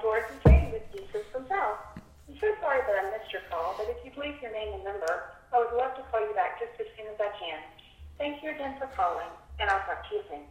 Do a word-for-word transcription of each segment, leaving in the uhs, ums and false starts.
Dorothy Jane with Jesus from South. I'm so sorry that I missed your call, but if you'd leave your name and number, I would love to call you back just as soon as I can. Thank you again for calling, and I'll talk to you soon.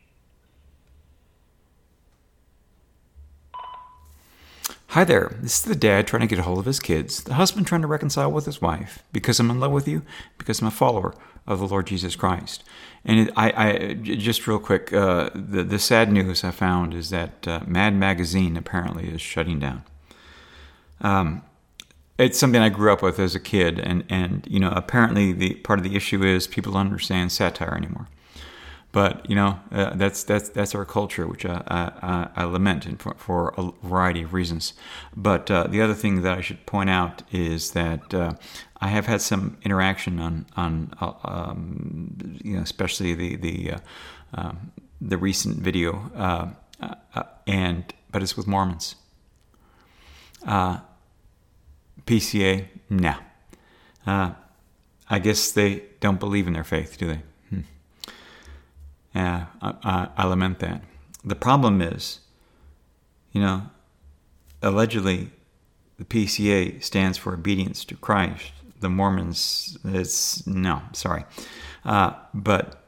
Hi there, this is the dad trying to get a hold of his kids, the husband trying to reconcile with his wife, because I'm in love with you, because I'm a follower of the Lord Jesus Christ. And it, I, I, just real quick, uh, the, the sad news I found is that uh, Mad Magazine apparently is shutting down. Um, it's something I grew up with as a kid, and, and you know, apparently the part of the issue is people don't understand satire anymore. But you know, uh, that's that's that's our culture, which I I, I lament and for, for a variety of reasons. But uh, the other thing that I should point out is that uh, I have had some interaction on on uh, um, you know, especially the the uh, um, the recent video, uh, uh, and but it's with Mormons. Uh, P C A, no. Uh, I guess they don't believe in their faith, do they? Hmm. Yeah, I, I, I lament that. The problem is, you know, allegedly the P C A stands for obedience to Christ. The Mormons, it's, no, sorry. Uh, but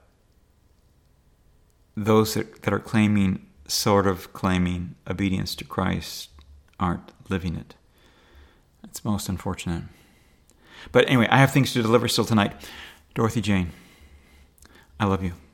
those that, that are claiming, sort of claiming obedience to Christ aren't living it. It's most unfortunate. But anyway, I have things to deliver still tonight. Dorothy Jane, I love you.